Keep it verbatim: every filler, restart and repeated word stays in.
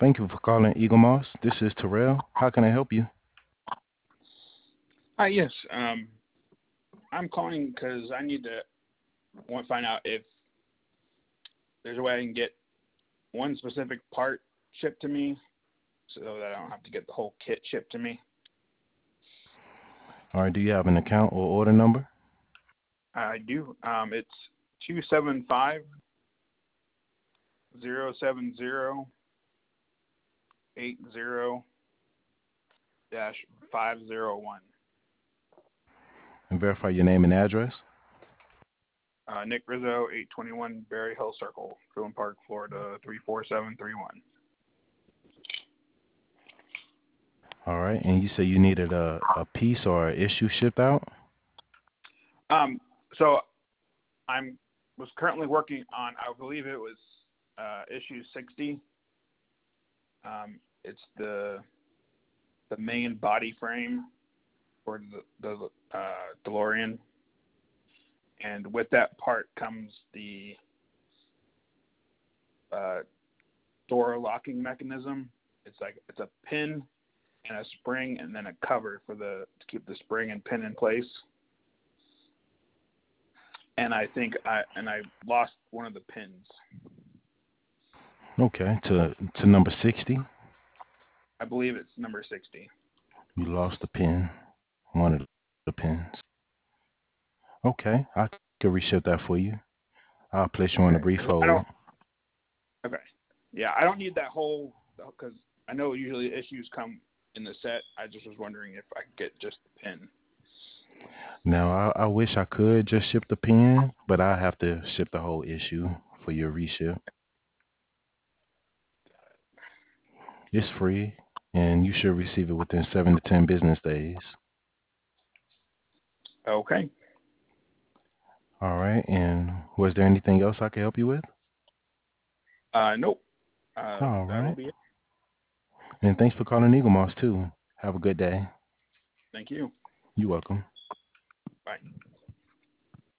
Thank you for calling Eagle Moss. This is Terrell. How can I help you? Hi, yes. Um, I'm calling because I need to want to find out if there's a way I can get one specific part shipped to me so that I don't have to get the whole kit shipped to me. All right, do you have an account or order number? I do. Um, it's two seven five zero seven zero eight zero dash five zero one. And verify your name and address. Uh, Nick Rizzo, eight twenty-one Berry Hill Circle, Freeland Park, Florida, three four seven three one. All right, and you say you needed a, a piece or an issue shipped out? Um, so I'm was currently working on, I believe it was uh, issue sixty. Um, it's the the main body frame for the, the uh, DeLorean, and with that part comes the uh, door locking mechanism. It's like it's a pin and a spring, and then a cover for the to keep the spring and pin in place. And I think I and I lost one of the pins. Okay, to to number sixty. I believe it's number sixty. You lost the pin, one of the pins. Okay, I could reship that for you. I'll place you on a Okay. brief 'Cause I don't. hold. Okay. Yeah, I don't need that whole because I know usually issues come in the set. I just was wondering if I could get just the pin. Now, I, I wish I could just ship the pin, but I have to ship the whole issue for your reship. It's free, and you should receive it within seven to ten business days. Okay. All right, and was there anything else I could help you with? Uh, nope. Uh, All that'll right, be it. and thanks for calling Eagle Moss too. Have a good day. Thank you. You're welcome. Bye.